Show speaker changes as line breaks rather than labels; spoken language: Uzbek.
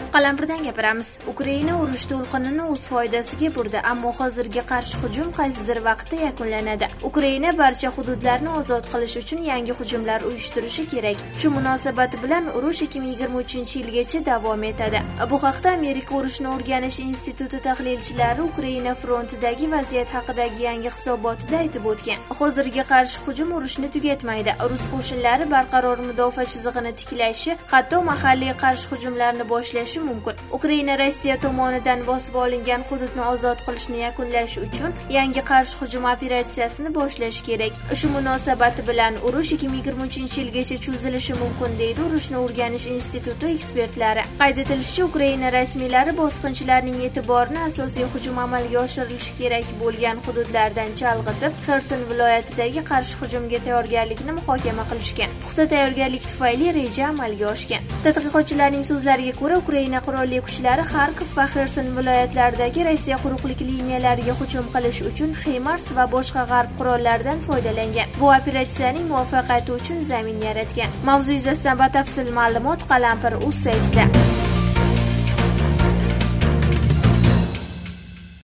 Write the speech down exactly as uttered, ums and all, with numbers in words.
Qalampirdan gapiramiz. Ukraina urush to'lqinini o'z foydasiga burdi, ammo hozirgi qarshi hujum qaysidir vaqtda yakunlanadi. Ukraina barcha hududlarni ozod qilish uchun yangi hujumlar uyushtirishi kerak. Shu munosabat bilan urush ikki ming yigirma uchinchi yilgacha davom etadi. Bu haqda Amerika urushni o'rganish instituti tahlilchilari Ukraina frontidagi vaziyat haqidagi yangi hisobotida aytib o'tgan. Hozirgi qarshi hujum urushni tugatmaydi. Rus qo'shinlari barqaror mudofaa chizig'ini tiklashi, hatto mahalliy qarshi hujumlarni boshlashi mumkin. Ukraina Rossiya tomonidan bosib olingan hududni ozod qilishni yakunlash uchun yangi qarshi hujum operatsiyasini boshlash kerak. Shu munosabat bilan urush ikki ming yigirma uchinchi yilgacha cho'zilishi mumkin deydi urushni o'rganish instituti ekspertlari. Qayd etilishicha, Ukraina rasmiylari bosqinchilarning e'tiborini asosiy hujum amalga oshirilishi kerak bo'lgan hududlardan chalg'itib, Xerson viloyatidagi qarshi hujumga tayyorgarlikni muhokama qilishgan. Puxta tayyorgarlik tufayli reja amalga oshgan. Tadqiqotchilarning so'zlariga ko'ra, Ukraina qurolli kuchlari Xarkov va Xerson viloyatlaridagi Rossiya quruqlik liniyalariga hujum qilish uchun HIMARS va boshqa g'arb qurollaridan foydalangan. Bu operatsiyaning muvaffaqiyati uchun zamin yaratgan. Mavzu yuzasidan batafsil ma'lumot Qalampir.uz saytida.